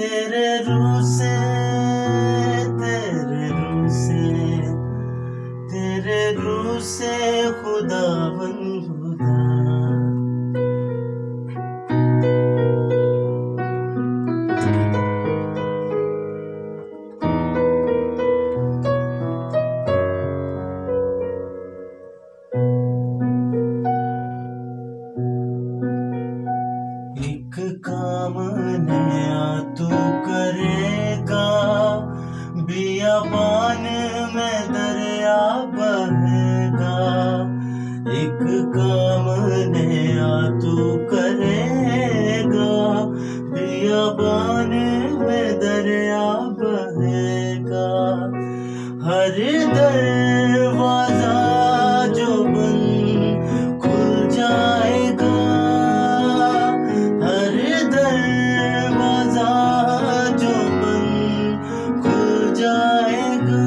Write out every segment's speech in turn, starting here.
तेरे रूह से, तेरे रूह से, तेरे रूह से खुदावंद खुदा। एक काम नया तू करेगा, बियाबान में दरिया बहेगा। एक काम नया तू करेगा, बियाबान में दरिया बहेगा। हर दरवाजा जो बंद खुल जाएगा, हर दरवाजा जो बंद खुल जाएगा।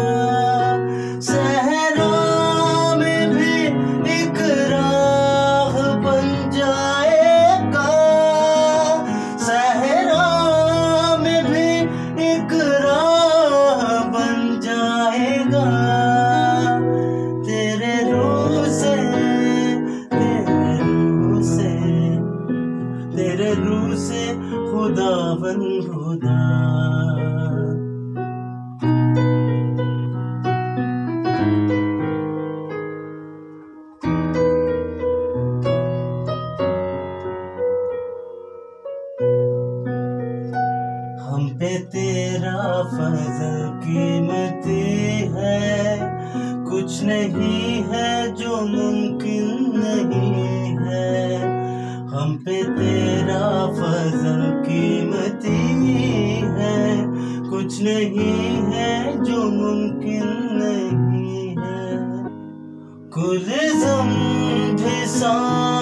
सहरा में भी एक राह बन जाएगा, सहरा में भी एक राह बन जाएगा। तेरे रूह से, तेरे रूह से, तेरे रूह से खुदावंद खुदा। हम पे तेरा फजल कीमती है, कुछ नहीं है जो मुमकिन नहीं है। हम पे तेरा फजल कीमती है, कुछ नहीं है जो मुमकिन नहीं है। कुल ज़म भी